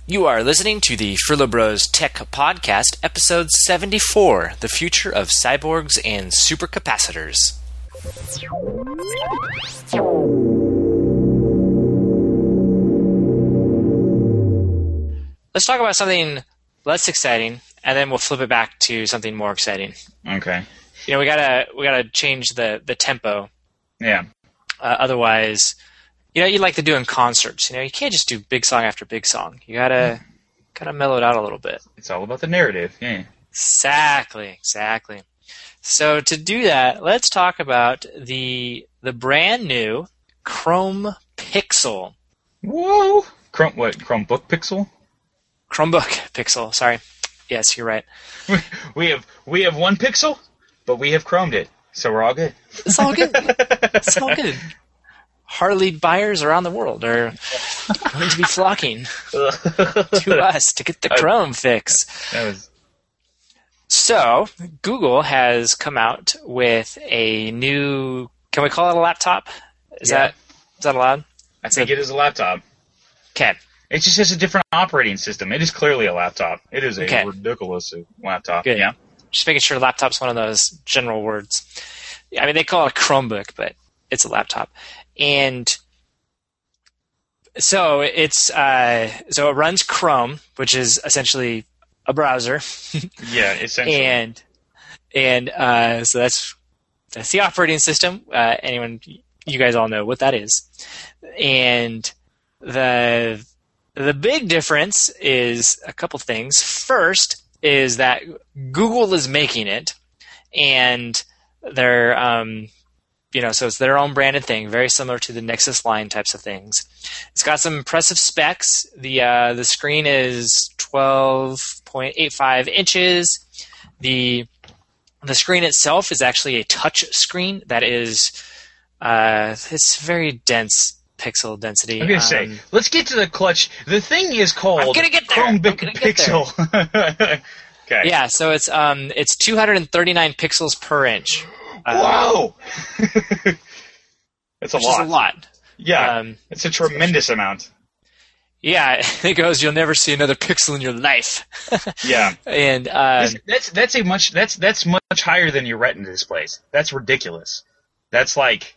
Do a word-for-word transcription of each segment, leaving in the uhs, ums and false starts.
You are listening to the Frillo Bros Tech Podcast, episode seventy-four, The Future of Cyborgs and Supercapacitors. Let's talk about something less exciting, and then we'll flip it back to something more exciting. Okay. You know, we gotta we gotta change the, the tempo. Yeah. Uh, otherwise, you know, you like to do in concerts. You know, you can't just do big song after big song. You gotta gotta mellow it out a little bit. It's all about the narrative. Yeah. Exactly, exactly. So to do that, let's talk about the the brand new Chrome Pixel. Whoa! Chrome what? Chromebook Pixel? Chromebook Pixel. Sorry. Yes, you're right. We have we have one pixel, but we have chromed it, so we're all good. It's all good. It's all good. Harley buyers around the world are going to be flocking to us to get the Chrome fix. That was... So, Google has come out with a new, can we call it a laptop? Is Yeah. that is that allowed? I think it is a laptop. Okay. It just has a different operating system. It is clearly a laptop. It is a Okay. ridiculous laptop. Good. Yeah. Just making sure laptop's one of those general words. I mean, they call it a Chromebook, but it's a laptop. And so it's uh, so it runs Chrome, which is essentially a browser. Yeah, essentially. and and uh, so that's that's the operating system. Uh, anyone, you guys all know what that is. And the the big difference is a couple things. First is that Google is making it, and they're um, you know, so it's their own branded thing, very similar to the Nexus line types of things. It's got some impressive specs. The uh, the screen is twelve point eight five inches. The the screen itself is actually a touch screen that is uh, it's very dense pixel density. I'm gonna um, say, let's get to the clutch. The thing is called I'm gonna get there. I'm Chromebook gonna get there. Pixel. Okay. Yeah, so it's um it's two hundred thirty-nine pixels per inch. Uh, Whoa! That's a which lot. is a lot. Yeah, Um, it's a tremendous amount. Yeah, it goes, you'll never see another pixel in your life. Yeah. And uh, That's, that's that's a much that's that's much higher than your Retina displays. That's ridiculous. That's like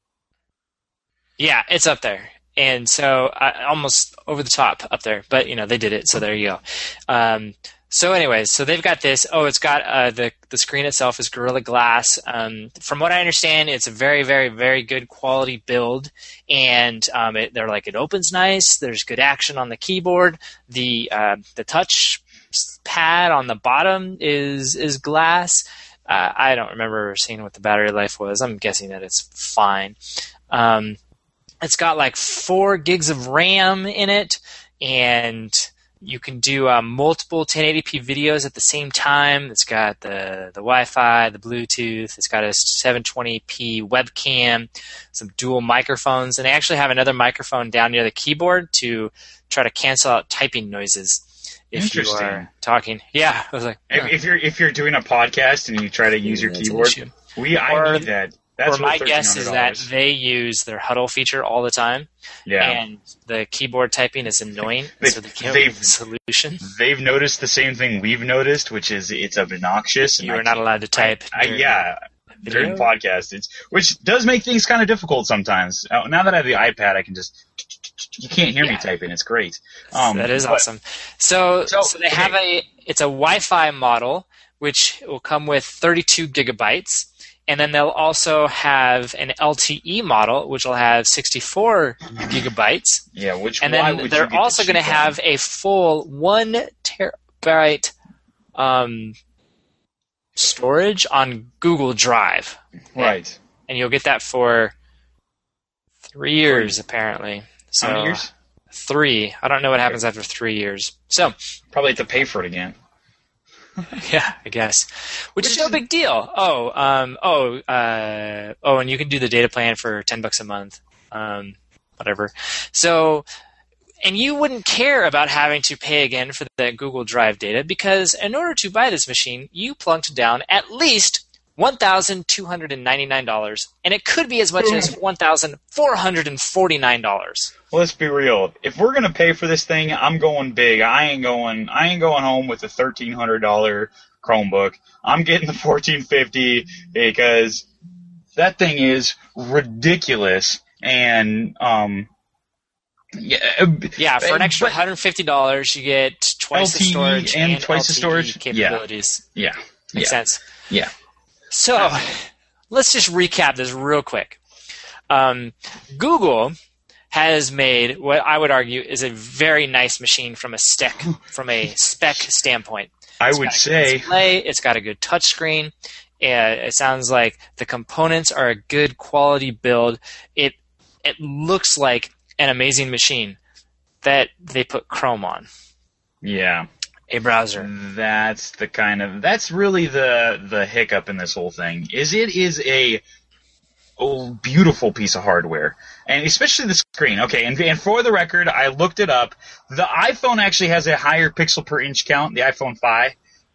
yeah, it's up there. And so uh, almost over the top up there. But, you know, they did it, so there you go. Um, so anyways, so they've got this. Oh, it's got uh, the, the screen itself is Gorilla Glass. Um, from what I understand, it's a very, very, very good quality build. And um, it, they're like, it opens nice. There's good action on the keyboard. The uh, the touch pad on the bottom is is glass. Uh, I don't remember seeing what the battery life was. I'm guessing that it's fine. Um, it's got like four gigs of RAM in it, and you can do uh, multiple ten eighty p videos at the same time. It's got the, the Wi-Fi, the Bluetooth. It's got a seven twenty p webcam, some dual microphones, and they actually have another microphone down near the keyboard to try to cancel out typing noises if you Interesting. are talking. Yeah, I was like, if, huh. if you're if you're doing a podcast and you try to use your That's an keyboard, issue. we I Or- need that. That's or my worth guess is that thirteen hundred dollars. they use their huddle feature all the time, Yeah. and the keyboard typing is annoying, They- so they came up they've- with a solution. They've noticed the same thing we've noticed, which is it's obnoxious. and You I are not can't- allowed to type. I, during yeah, video. during podcasts, it's which does make things kind of difficult sometimes. Uh, Now that I have the iPad, I can just you can't hear Yeah. me typing. It's great. Um, that is but- awesome. So, So, so they have a it's a Wi-Fi model which will come with thirty-two gigabytes, and then they'll also have an L T E model which will have sixty-four gigabytes, Yeah, which and why then would they're you get also the going to cheap have one? a full one terabyte um, storage on Google Drive. right. And you'll get that for three years, apparently. So How many years? Three. I don't know what happens after three years. So, Probably have to pay for it again. yeah, I guess. Which, Which is no is- big deal. Oh, um, oh, uh, oh, and you can do the data plan for ten bucks a month. Um, whatever. So, and you wouldn't care about having to pay again for the Google Drive data because in order to buy this machine, you plunked down at least one thousand two hundred ninety-nine dollars, and it could be as much as one thousand four hundred forty-nine dollars. Let's be real. If we're gonna pay for this thing, I'm going big. I ain't going. I ain't going home with a thirteen hundred dollar Chromebook. I'm getting the fourteen fifty because that thing is ridiculous. And um, yeah, yeah, for an extra but, one hundred fifty dollars, you get twice L T E the storage and, and twice L T E the storage capabilities. Yeah, yeah, makes yeah. sense. Yeah. So let's just recap this real quick. Um, Google has made what I would argue is a very nice machine from a spec from a spec standpoint. I it's would got a say good display, it's got a good touchscreen. And it sounds like the components are a good quality build. It it looks like an amazing machine that they put Chrome on. Yeah. A browser. That's the kind of that's really the the hiccup in this whole thing. Is it is a oh, beautiful piece of hardware, and especially the screen. Okay, and, and for the record, I looked it up. The iPhone actually has a higher pixel per inch count. The iPhone five.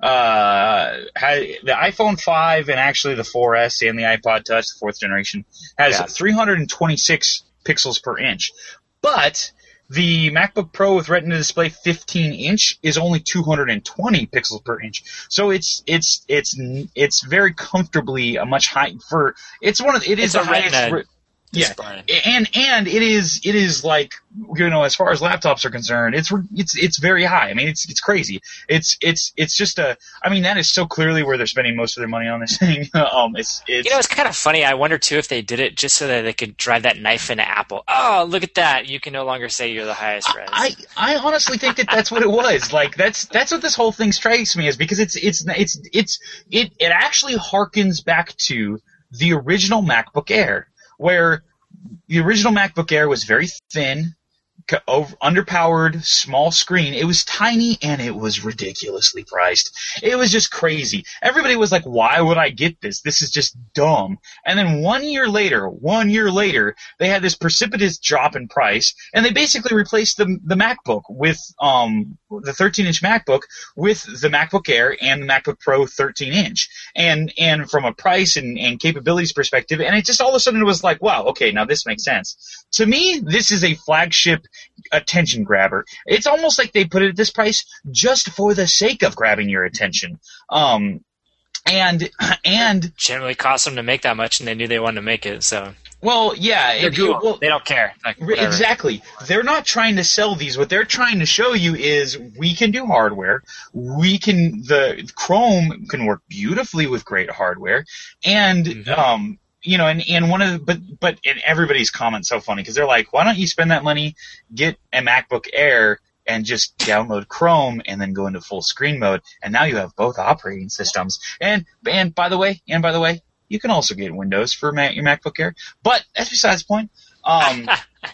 Uh, had, the iPhone five and actually the four S and the iPod Touch, the fourth generation, has yeah. three hundred twenty-six pixels per inch. But the MacBook Pro with Retina display fifteen inch is only two hundred twenty pixels per inch. So it's it's it's it's very comfortably a much high for it's one of it is it's the highest. Re- Yeah, and and it is it is like you know as far as laptops are concerned, it's it's it's very high. I mean, it's it's crazy. It's it's it's just a. I mean, that is so clearly where they're spending most of their money on this thing. um, it's, it's you know, it's kind of funny. I wonder too if they did it just so that they could drive that knife into Apple. Oh, look at that! You can no longer say you're the highest res. I I honestly think that that's what it was. Like that's that's what this whole thing strikes me as because it's it's it's it's it it actually harkens back to the original MacBook Air. Where the original MacBook Air was very thin, over, underpowered, small screen. It was tiny and it was ridiculously priced. It was just crazy. Everybody was like, why would I get this? This is just dumb. And then one year later, one year later, they had this precipitous drop in price and they basically replaced the, the MacBook with, um, the thirteen inch MacBook with the MacBook Air and the MacBook Pro thirteen inch. And, and from a price and, and capabilities perspective, and it just all of a sudden it was like, wow, okay, now this makes sense. To me, this is a flagship attention grabber. It's almost like they put it at this price just for the sake of grabbing your attention. Um, and, and. Generally cost them to make that much and they knew they wanted to make it, so. Well, yeah. It, it, well, they don't care. Like, exactly. They're not trying to sell these. What they're trying to show you is we can do hardware. We can, the Chrome can work beautifully with great hardware. And, mm-hmm. um, you know, and, and one of the, but, but, and everybody's comment's so funny because they're like, why don't you spend that money, get a MacBook Air, and just download Chrome and then go into full screen mode, and now you have both operating systems. And, and by the way, and by the way, you can also get Windows for Mac, your MacBook Air, but that's besides the point. Um,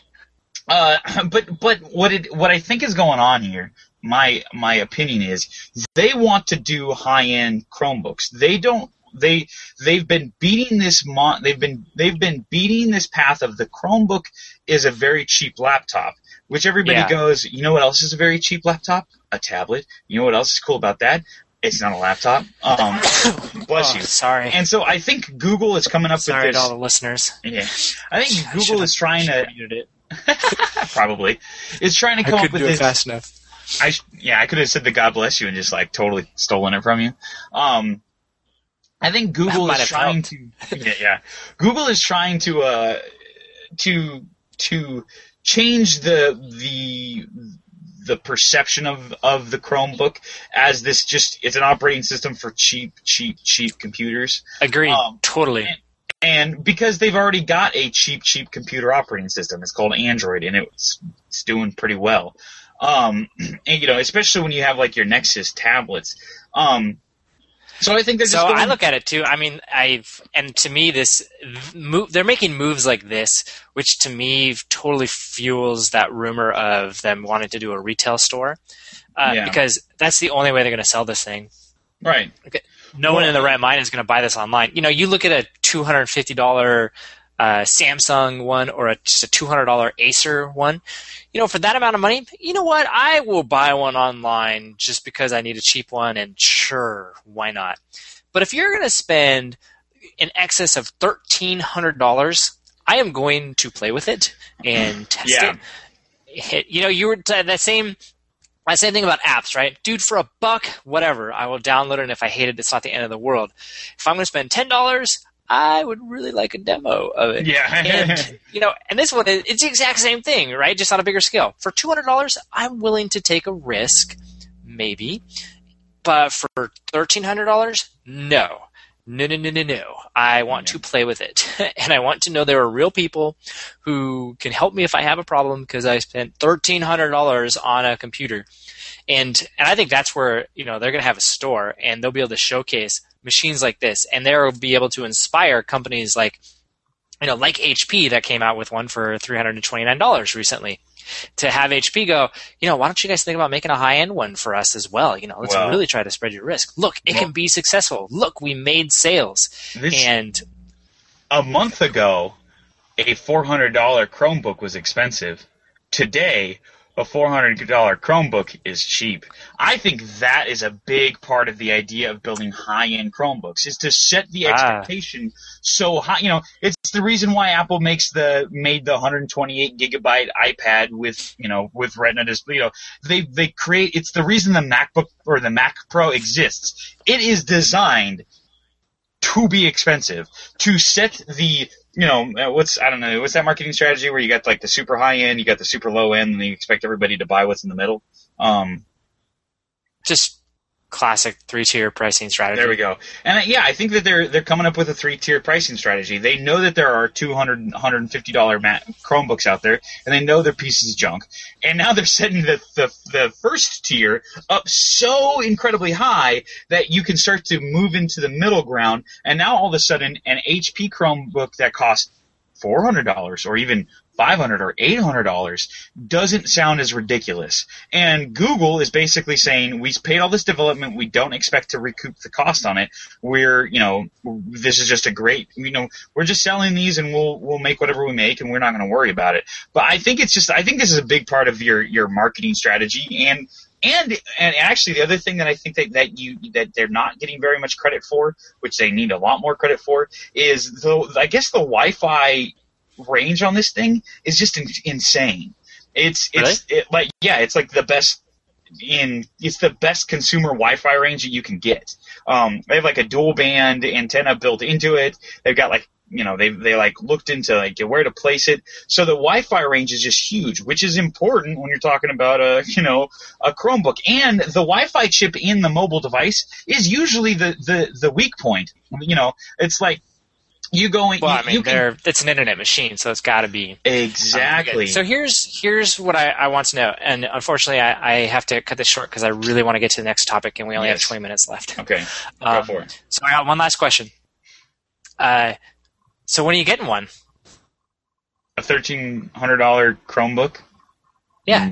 uh, but but what it what I think is going on here, my my opinion is, they want to do high end Chromebooks. They don't. They they've been beating this mon- they've been they've been beating this path of the Chromebook is a very cheap laptop, which everybody yeah. goes, you know what else is a very cheap laptop? A tablet. You know what else is cool about that? It's not a laptop. Um, bless oh, you. Sorry. And so I think Google is coming up sorry with this. Sorry to all the listeners. Yeah. I think I Google is trying to. It. Probably. Is trying to come I up with do this. It fast enough. I yeah, I could have said the God bless you and just like totally stolen it from you. Um, I think Google is trying helped. to. Yeah, yeah. Google is trying to uh to to change the the. the perception of, of the Chromebook as this just, it's an operating system for cheap, cheap, cheap computers. Agreed. Um, totally. And, and because they've already got a cheap, cheap computer operating system. It's called Android, and it's, it's doing pretty well. Um, and, you know, especially when you have, like, your Nexus tablets. Um, So I think they're just So going... I look at it too. I mean, I've and to me, this move, they're making moves like this, which to me totally fuels that rumor of them wanting to do a retail store, uh, yeah. because that's the only way they're going to sell this thing. Right. Okay. No well, one in their right mind is going to buy this online. You know, you look at a two hundred fifty dollars uh, Samsung one or a, just a two hundred dollars Acer one. You know, for that amount of money, you know what? I will buy one online just because I need a cheap one, and sure, why not? But if you're going to spend in excess of thirteen hundred dollars, I am going to play with it and test yeah. it. Hit, you know, you were t- that same that same thing about apps, right? Dude, for a buck, whatever, I will download it, and if I hate it, it's not the end of the world. If I'm going to spend ten dollars, I would really like a demo of it. Yeah. and, you know, and this one, it's the exact same thing, right? Just on a bigger scale. For two hundred dollars, I'm willing to take a risk, maybe. But for thirteen hundred dollars, no. No, no, no, no, no. I want to play with it. And I want to know there are real people who can help me if I have a problem because I spent thirteen hundred dollars on a computer. And and I think that's where, you know, they're going to have a store and they'll be able to showcase machines like this. And they'll be able to inspire companies like, you know, like H P that came out with one for three hundred twenty-nine dollars recently. To have H P go, you know, why don't you guys think about making a high-end one for us as well? You know, let's well, really try to spread your risk. Look, it well, can be successful. Look, we made sales. This, and a month ago, a four hundred dollars Chromebook was expensive. Today, a four hundred dollars Chromebook is cheap. I think that is a big part of the idea of building high-end Chromebooks, is to set the expectation ah. so high. You know, it's the reason why Apple makes the made the one hundred twenty-eight gigabyte iPad with, you know, with Retina display. You know, they they create. It's the reason the MacBook or the Mac Pro exists. It is designed to be expensive, to set the, you know, what's, I don't know, what's that marketing strategy where you got like the super high end, you got the super low end, and you expect everybody to buy what's in the middle? Um, Just classic three-tier pricing strategy. There we go. And uh, yeah, I think that they're they're coming up with a three-tier pricing strategy. They know that there are two hundred dollars, one hundred fifty dollars Mac Chromebooks out there, and they know they're pieces of junk. And now they're setting the, the the first tier up so incredibly high that you can start to move into the middle ground. And now all of a sudden, an H P Chromebook that costs four hundred dollars or even five hundred dollars or eight hundred dollars doesn't sound as ridiculous. And Google is basically saying, we paid all this development, we don't expect to recoup the cost on it. We're, you know, this is just a great, you know, we're just selling these and we'll we'll make whatever we make and we're not going to worry about it. But I think it's just, I think this is a big part of your your marketing strategy. And And and actually, the other thing that I think that, that you that they're not getting very much credit for, which they need a lot more credit for, is the I guess the Wi-Fi range on this thing is just in, insane. It's it's really? it, like yeah, it's like the best in it's the best consumer Wi-Fi range that you can get. Um, they have like a dual band antenna built into it. They've got like, you know, they they like looked into like where to place it. So the Wi-Fi range is just huge, which is important when you're talking about a, you know, a Chromebook. And the Wi-Fi chip in the mobile device is usually the, the, the weak point. You know, it's like you go in. Well, you, I mean, you can, it's an internet machine, so it's got to be exactly. Um, so here's here's what I, I want to know, and unfortunately, I, I have to cut this short because I really want to get to the next topic, and we only yes. have twenty minutes left. Okay, um, go for it. So I got one last question. Uh. So when are you getting one? A thirteen hundred dollars Chromebook? Yeah.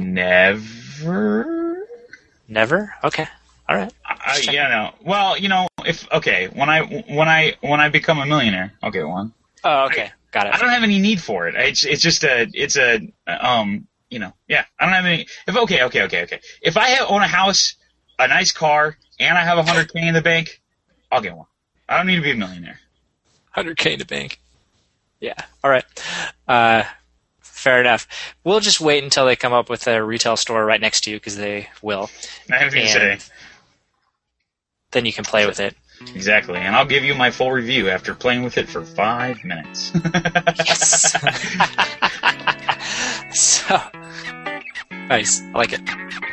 Never. Never? Okay. All right. I, yeah, no. Well, you know, if okay, when I when I when I become a millionaire, I'll get one. Oh, okay. I, Got it. I don't have any need for it. It's it's just a it's a um you know yeah. I don't have any. If okay okay okay okay. If I have, own a house, a nice car, and I have a hundred k in the bank, I'll get one. I don't need to be a millionaire. Hundred k in the bank. Yeah. All right. Uh, fair enough. We'll just wait until they come up with a retail store right next to you because they will. I was going to say. Then you can play with it. Exactly. And I'll give you my full review after playing with it for five minutes. Yes. So nice. I like it.